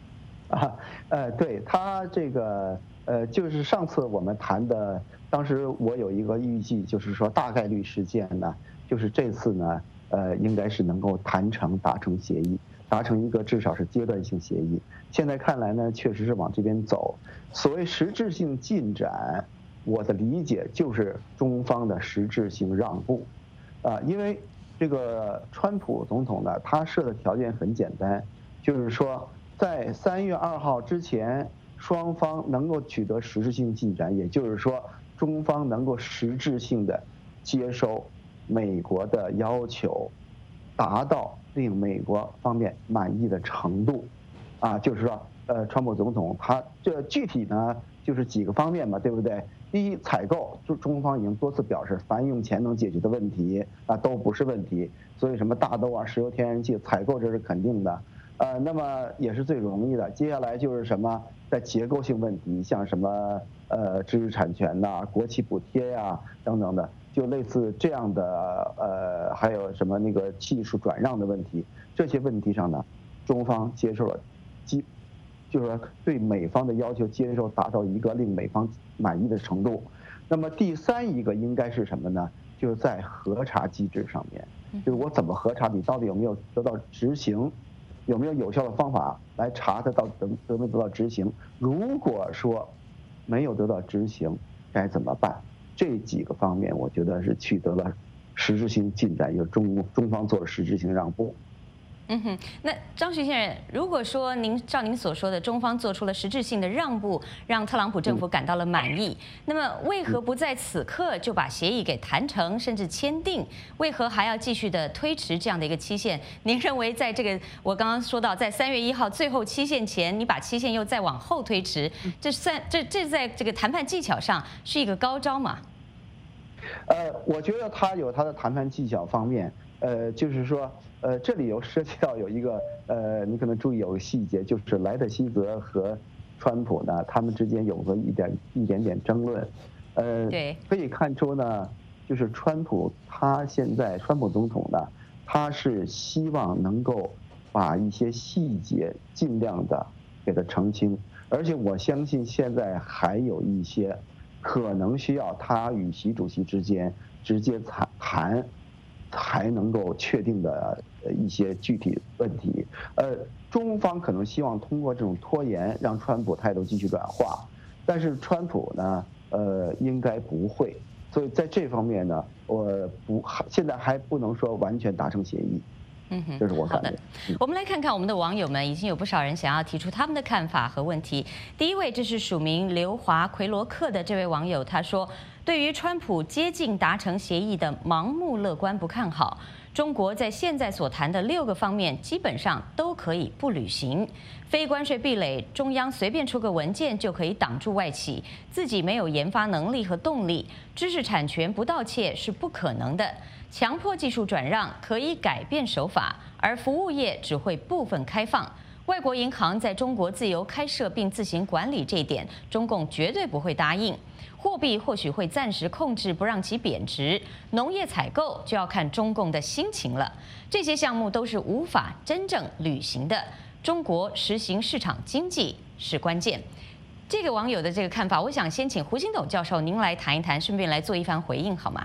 对他这个就是上次我们谈的，当时我有一个预计，就是说大概率事件呢。就是这次呢，应该是能够达成协议，达成一个至少是阶段性协议。现在看来呢，确实是往这边走。所谓实质性进展，我的理解就是中方的实质性让步，因为这个川普总统呢，他设的条件很简单，就是说在3月2号之前，双方能够取得实质性进展，也就是说中方能够实质性的接收美国的要求，达到令美国方面满意的程度，就是说，川普总统他这具体呢就是几个方面嘛，对不对？第一，采购，中方已经多次表示，凡用钱能解决的问题都不是问题，所以什么大豆石油、天然气采购这是肯定的，那么也是最容易的。接下来就是什么，在结构性问题，像什么知识产权国企补贴等等的。就类似这样的还有什么那个技术转让的问题，这些问题上呢，中方接受了就是说对美方的要求接受达到一个令美方满意的程度。那么第三一个应该是什么呢？就是在核查机制上面，就是我怎么核查你到底有没有得到执行，有没有有效的方法来查它到底得没得到执行。如果说没有得到执行，该怎么办？这几个方面，我觉得是取得了实质性进展，有中方做了实质性让步。 那张巡先生，如果说照您所说的，中方做出了实质性的让步，让特朗普政府感到了满意，那么为何不在此刻就把协议给谈成，甚至签订？为何还要继续的推迟这样的一个期限？您认为在这个我刚刚说到，在3月1号最后期限前，你把期限又再往后推迟，这在这个谈判技巧上是一个高招吗？ 我觉得他有他的谈判技巧方面，就是说，这里有涉及到有一个你可能注意有个细节，就是莱特希泽和川普呢，他们之间有个一点点争论， 对， 可以看出呢，就是川普总统呢，他是希望能够把一些细节尽量的给他澄清，而且我相信现在还有一些可能需要他与习主席之间直接谈才能够确定的一些具体问题。中方可能希望通过这种拖延让川普态度继续软化，但是川普呢，应该不会，所以在这方面呢，现在还不能说完全达成协议。这是我感觉。好的， 我们来看看我们的网友们，已经有不少人想要提出他们的看法和问题。第一位，这是署名刘华奎罗克的这位网友，他说：“对于川普接近达成协议的盲目乐观不看好，中国在现在所谈的6个方面基本上都可以不履行。非关税壁垒，中央随便出个文件就可以挡住外企，自己没有研发能力和动力，知识产权不盗窃是不可能的。强迫技术转让可以改变手法，而服务业只会部分开放。外国银行在中国自由开设并自行管理这一点，中共绝对不会答应。 货币或许会暂时控制不让其贬值，农业采购就要看中共的心情了。这些项目都是无法真正履行的。中国实行市场经济是关键。这个网友的这个看法，我想先请胡星斗教授您来谈一谈，顺便来做一番回应，好吗？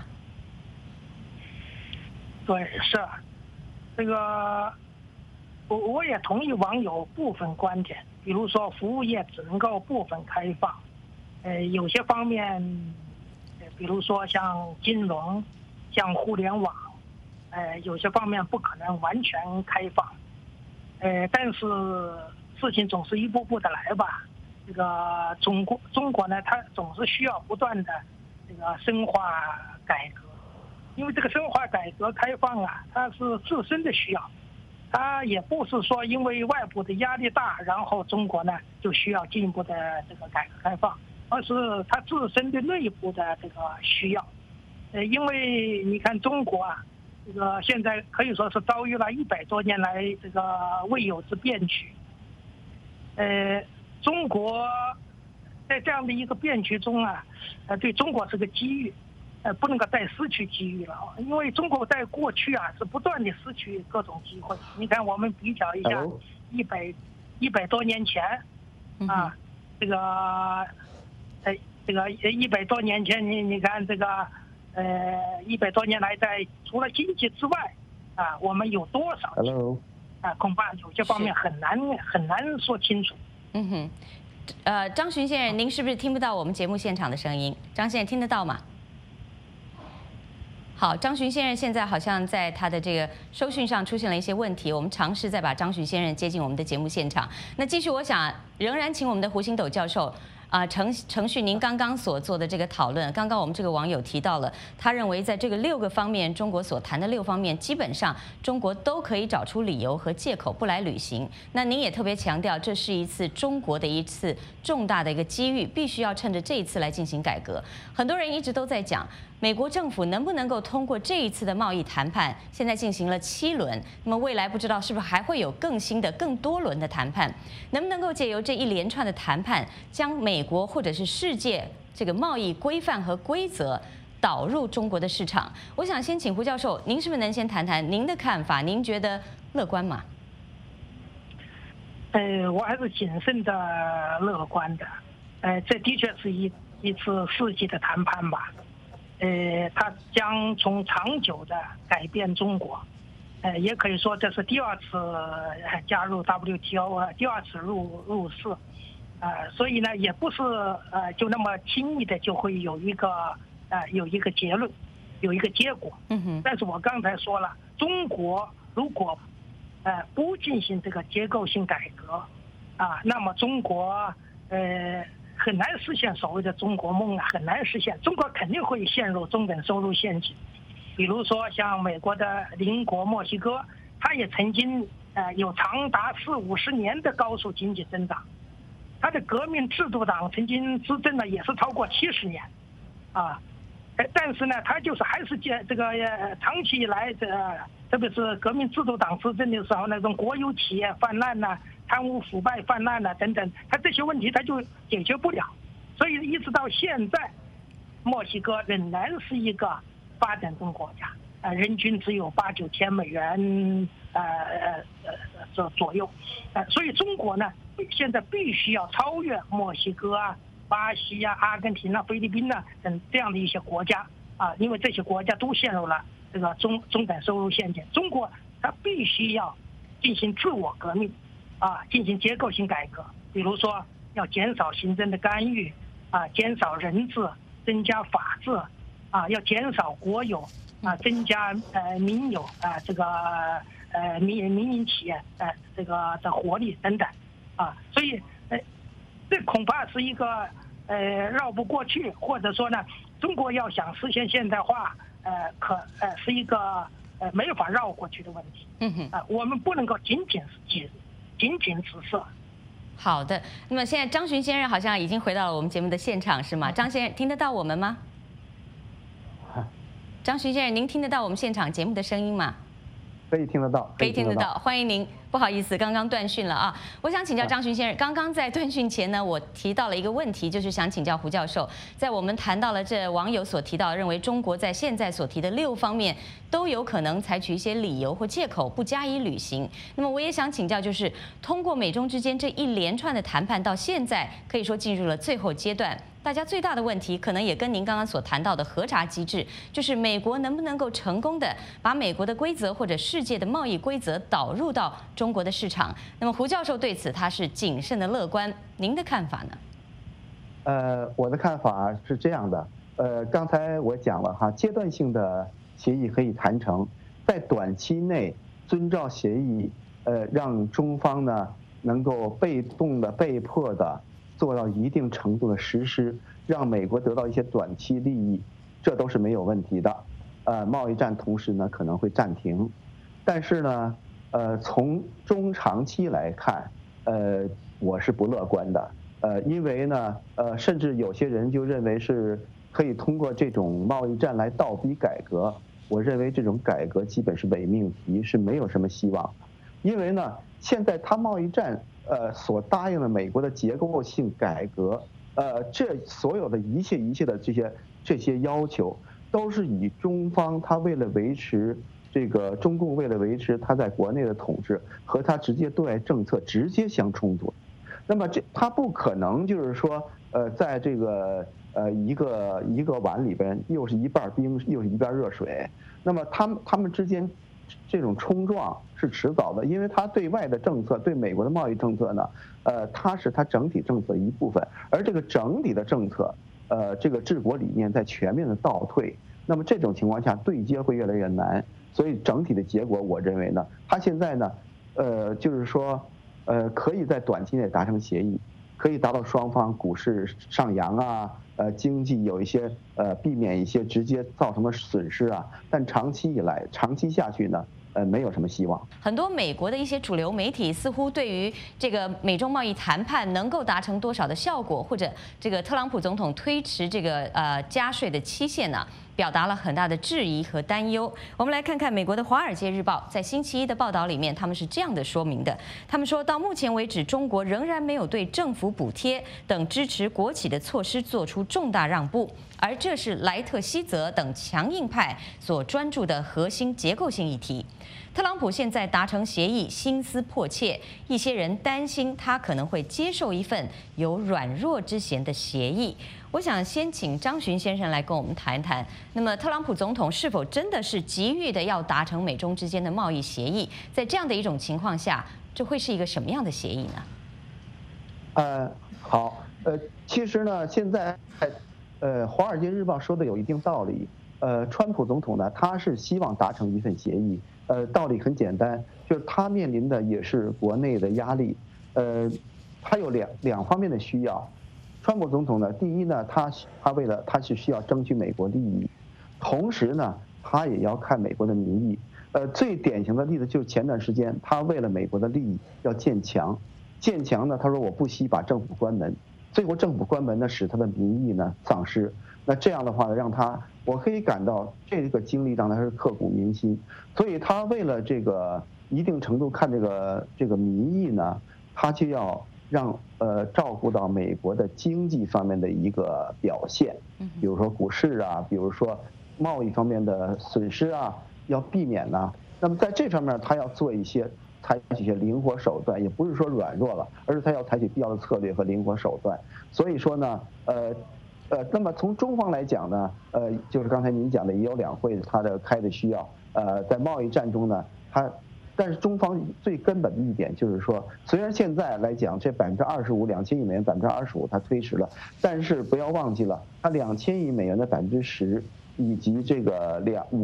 对，是这个，我也同意网友部分观点，比如说服务业只能够部分开放，有些方面，比如说像金融、像互联网，有些方面不可能完全开放，但是事情总是一步步的来吧。这个中国呢，它总是需要不断的这个深化改革，因为这个深化改革开放啊，它是自身的需要，它也不是说因为外部的压力大，然后中国呢就需要进一步的这个改革开放，而是它自身的内部的这个需要。因为你看中国啊，这个现在可以说是遭遇了100多年来这个未有之变局。中国在这样的一个变局中啊，对中国是个机遇，不能够再失去机遇了。因为中国在过去啊是不断的失去各种机会。你看，我们比较一下100多年前啊，这个100多年前，你看这个100多年来，在除了经济之外啊，我们有多少恐怕有些方面很难说清楚。 张巡先生，您是不是听不到我们节目现场的声音？张先生听得到吗？好，张巡先生现在好像在他的这个收讯上出现了一些问题，我们尝试再把张巡先生接进我们的节目现场。那继续，我想仍然请我们的胡星斗教授。程序您刚刚所做的这个讨论，刚刚我们这个网友提到了，他认为在这个6个方面，中国所谈的6方面，基本上中国都可以找出理由和借口不来履行。那您也特别强调，这是一次中国的一次重大的一个机遇，必须要趁着这一次来进行改革。很多人一直都在讲，美国政府能不能够通过这一次的贸易谈判，现在进行了7轮，那么未来不知道是不是还会有更新的、更多轮的谈判，能不能够借由这一连串的谈判，将美国或者是世界这个贸易规范和规则导入中国的市场？我想先请胡教授，您是不是能先谈谈您的看法？您觉得乐观吗？ 我还是谨慎的乐观的。这的确是一次世纪的谈判吧。它将从长久的改变中国，也可以说这是第2次加入 WTO， 第2次入世，所以呢，也不是就那么轻易的就会有一个结论，有一个结果。但是我刚才说了，中国如果不进行这个结构性改革那么中国很难实现所谓的中国梦很难实现。中国肯定会陷入中等收入陷阱。比如说像美国的邻国墨西哥，它也曾经有长达40-50年的高速经济增长。它的革命制度党曾经执政了也是超过70年，但是呢，它就是还是这个长期以来特别是革命制度党执政的时候，那种国有企业泛滥贪污腐败泛滥等等，它这些问题它就解决不了。所以一直到现在，墨西哥仍然是一个发展中国家，人均只有8-9千美元左右，所以中国呢现在必须要超越墨西哥巴西阿根廷菲律宾等这样的一些国家因为这些国家都陷入了这个中等收入陷阱。中国它必须要进行自我革命进行结构性改革，比如说要减少行政的干预减少人治，增加法治要减少国有增加民有这个民营企业这个的活力等等所以这恐怕是一个绕不过去，或者说呢，中国要想实现现代化是一个没法绕过去的问题。我们不能够仅仅直视。 好的，那么现在张巡先生好像已经回到了我们节目的现场，是吗？张先生听得到我们吗？张巡先生，您听得到我们现场节目的声音吗？ 可以听得到， 可以听得到，欢迎您。 不好意思，刚刚断讯了啊！我想请教张巡先生，刚刚在断讯前呢，我提到了一个问题，就是想请教胡教授，在我们谈到了这网友所提到，认为中国在现在所提的6方面都有可能采取一些理由或借口不加以履行。那么我也想请教，就是通过美中之间这一连串的谈判，到现在可以说进入了最后阶段。大家最大的问题，可能也跟您刚刚所谈到的核查机制，就是美国能不能够成功的把美国的规则或者世界的贸易规则导入到中国的市场。那么胡教授对此他是谨慎的乐观，您的看法呢？ 我的看法是这样的，刚才我讲了哈，阶段性的协议可以谈成，在短期内遵照协议，让中方呢能够被动的、被迫的做到一定程度的实施，让美国得到一些短期利益，这都是没有问题的。贸易战同时呢可能会暂停，但是呢，从中长期来看，我是不乐观的。因为呢，甚至有些人就认为是可以通过这种贸易战来倒逼改革。我认为这种改革基本是伪命题，是没有什么希望。因为呢，现在他贸易战所答应的美国的结构性改革，这所有的一切的这些要求，都是以中方他为了维持这个中共为了维持他在国内的统治和他直接对外政策直接相冲突。那么他不可能就是说在这个一个碗里边又是一半冰又是一半热水，那么他们之间这种冲撞是迟早的，因为他对外的政策对美国的贸易政策呢，它是他整体政策的一部分，而这个整体的政策，这个治国理念在全面的倒退，那么这种情况下对接会越来越难，所以整体的结果我认为呢，他现在呢，就是说。可以在短期内达成协议，可以达到双方股市上扬啊，经济有一些避免一些直接造成的损失啊，但长期下去呢，没有什么希望。 很多美国的一些主流媒体似乎对于这个美中贸易谈判能够达成多少的效果，或者这个特朗普总统推迟这个加税的期限呢，表达了很大的质疑和担忧。我们来看看美国的《华尔街日报》在星期一的报道里面，他们是这样的说明的：他们说到目前为止，中国仍然没有对政府补贴等支持国企的措施做出重大让步，而这是莱特希泽等强硬派所专注的核心结构性议题。特朗普现在达成协议，心思迫切，一些人担心他可能会接受一份有软弱之嫌的协议。我想先请张巡先生来跟我们谈谈，那么特朗普总统是否真的是急于的要达成美中之间的贸易协议？在这样的一种情况下，这会是一个什么样的协议呢？好，其实呢，现在《华尔街日报》说的有一定道理。川普总统呢，他是希望达成一份协议。道理很简单，就是他面临的也是国内的压力。他有两方面的需要。川普总统呢，第一呢，他是需要争取美国利益，同时呢，他也要看美国的民意。最典型的例子就是前段时间，他为了美国的利益要建墙呢，他说我不惜把政府关门，最后政府关门呢，使他的民意呢丧失。那这样的话呢，我可以感到这个经历让他是刻骨铭心，所以他为了这个一定程度看这个民意呢，他就要让照顾到美国的经济方面的一个表现，比如说股市啊，比如说贸易方面的损失啊，要避免呢。那么在这方面，他要采取一些灵活手段，也不是说软弱了，而是他要采取必要的策略和灵活手段。所以说呢，那么从中方来讲呢，就是刚才您讲的，也有两会他的开的需要。在贸易战中呢，但是中方最根本的一点就是说，虽然现在来讲这25%2000亿美元25%它推迟了，但是不要忘记了，它2000亿美元的10%，以及这个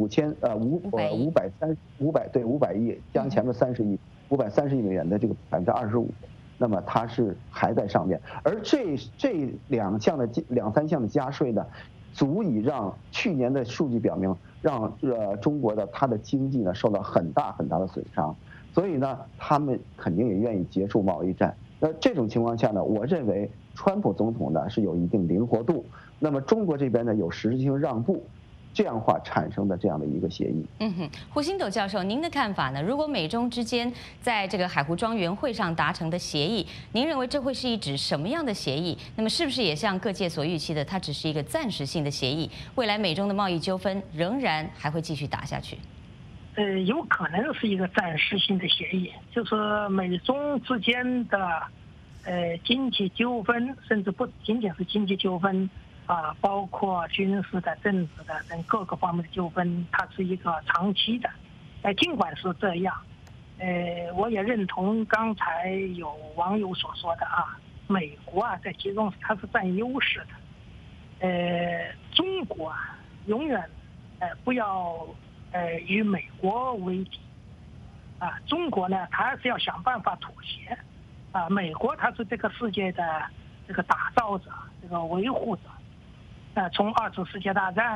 500亿将前面30亿530亿美元的这个25%。那么它是还在上面，而这两三项的加税呢，足以让去年的数据表明，让中国的它的经济呢受到很大的损伤，所以呢，他们肯定也愿意结束贸易战。那这种情况下呢，我认为川普总统呢是有一定灵活度，那么中国这边呢有实质性让步， 这样话产生的这样的一个协议。 胡星斗教授，您的看法呢？如果美中之间在这个海湖庄园会上达成的协议，您认为这会是一纸什么样的协议？那么是不是也像各界所预期的，它只是一个暂时性的协议？未来美中的贸易纠纷仍然还会继续打下去？ 有可能是一个暂时性的协议，就是美中之间的经济纠纷，甚至不仅仅是经济纠纷啊，包括军事的、政治的等各个方面的纠纷，它是一个长期的。尽管是这样，我也认同刚才有网友所说的啊，美国啊在其中它是占优势的。中国啊永远不要与美国为敌啊，中国呢它是要想办法妥协啊，美国它是这个世界的这个打造者、这个维护者。从2次世界大战，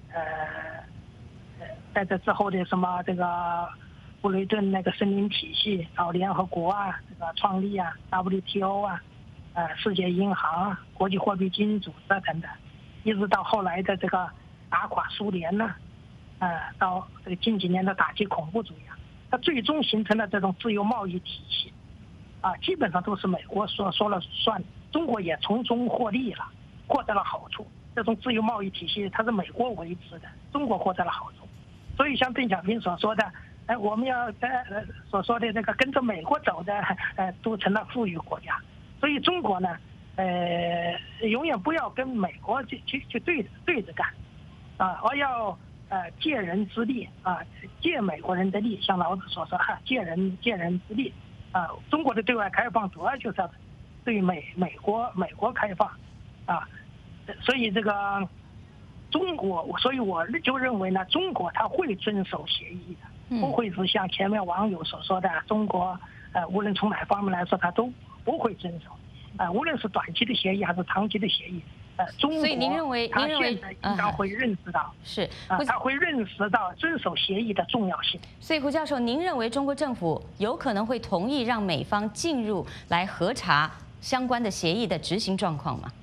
在这之后的什么这个布雷顿那个森林体系，到联合国啊这个创立啊 ，WTO 啊，世界银行啊，国际货币基金组织啊等等，一直到后来的这个打垮苏联呢，到这个近几年的打击恐怖主义啊，它最终形成了这种自由贸易体系，啊，基本上都是美国说了算，中国也从中获利了，获得了好处。这种自由贸易体系它是美国维持的，中国获得了好处。所以像邓小平所说的，我们要所说的这个跟着美国走的，都成了富裕国家。所以中国呢，永远不要跟美国去对着干，啊，而要借人之力啊，借美国人的力，像老子所说哈，借人之力啊。中国的对外开放主要就是要对美国开放啊。所以这个中国，所以我就认为呢，中国它会遵守协议的，不会是像前面网友所说的，中国无论从哪方面来说，它都不会遵守。无论是短期的协议还是长期的协议，中国所以您认为他现在应该会认识到， 是他会认识到遵守协议的重要性。 所以胡教授，您认为中国政府有可能会同意让美方进入来核查相关的协议的执行状况吗？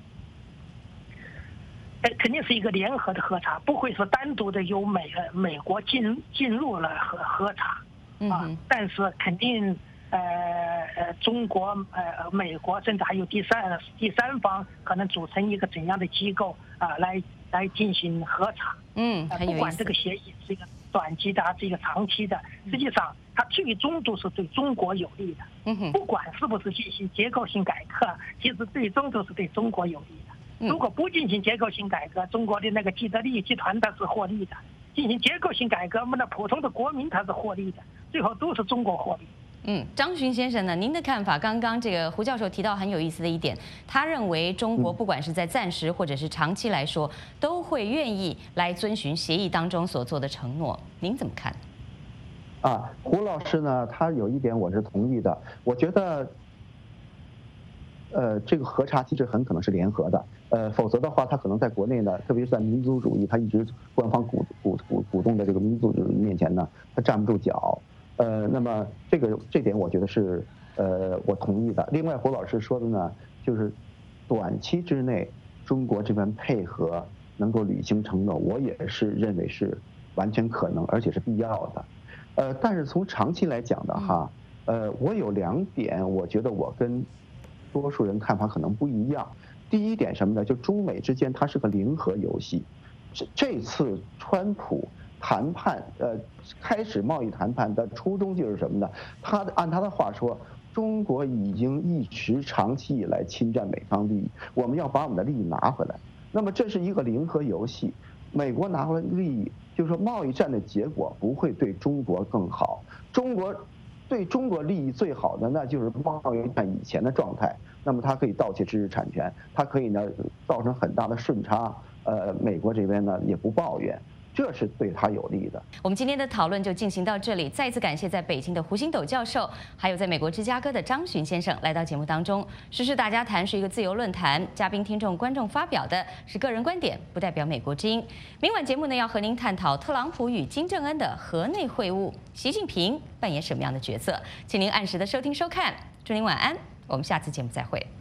肯定是一个联合的核查，不会说单独的由美国进入了核查啊。但是肯定中国美国甚至还有第三方可能组成一个怎样的机构啊来进行核查。不管这个协议是一个短期的还是一个长期的，实际上它最终都是对中国有利的。不管是不是进行结构性改革，其实最终都是对中国有利的。如果不进行结构性改革，中国的那个既得利益集团它是获利的；进行结构性改革，我们的普通的国民它是获利的，最后都是中国获利。 张巡先生呢？您的看法？刚刚这个胡教授提到很有意思的一点，他认为中国不管是在暂时或者是长期来说，都会愿意来遵循协议当中所做的承诺。您怎么看？ 胡老师呢，他有一点我是同意的，我觉得。这个核查机制很可能是联合的，否则的话，他可能在国内呢，特别是在民族主义，他一直官方鼓动的这个民族主义面前呢，他站不住脚。那么这点我觉得是我同意的。另外，胡老师说的呢，就是短期之内中国这边配合能够履行承诺，我也是认为是完全可能，而且是必要的。但是从长期来讲的哈，我有2点，我觉得我跟多数人看法可能不一样。第一点什么呢？就中美之间它是个零和游戏。这次川普谈判，开始贸易谈判的初衷就是什么呢？按他的话说，中国已经一直长期以来侵占美方利益，我们要把我们的利益拿回来。那么这是一个零和游戏，美国拿回来利益，就是说贸易战的结果不会对中国更好。对中国利益最好的，那就是贸易战以前的状态。那么它可以盗窃知识产权，它可以呢造成很大的顺差。美国这边呢也不抱怨，这是对他有利的。 我们今天的讨论就进行到这里，再一次感谢在北京的胡星斗教授，还有在美国芝加哥的张巡先生来到节目当中。时事大家谈是一个自由论坛，嘉宾、听众、观众发表的是个人观点，不代表美国之音。明晚节目呢要和您探讨特朗普与金正恩的河内会晤，习近平扮演什么样的角色？请您按时的收听收看，祝您晚安，我们下次节目再会。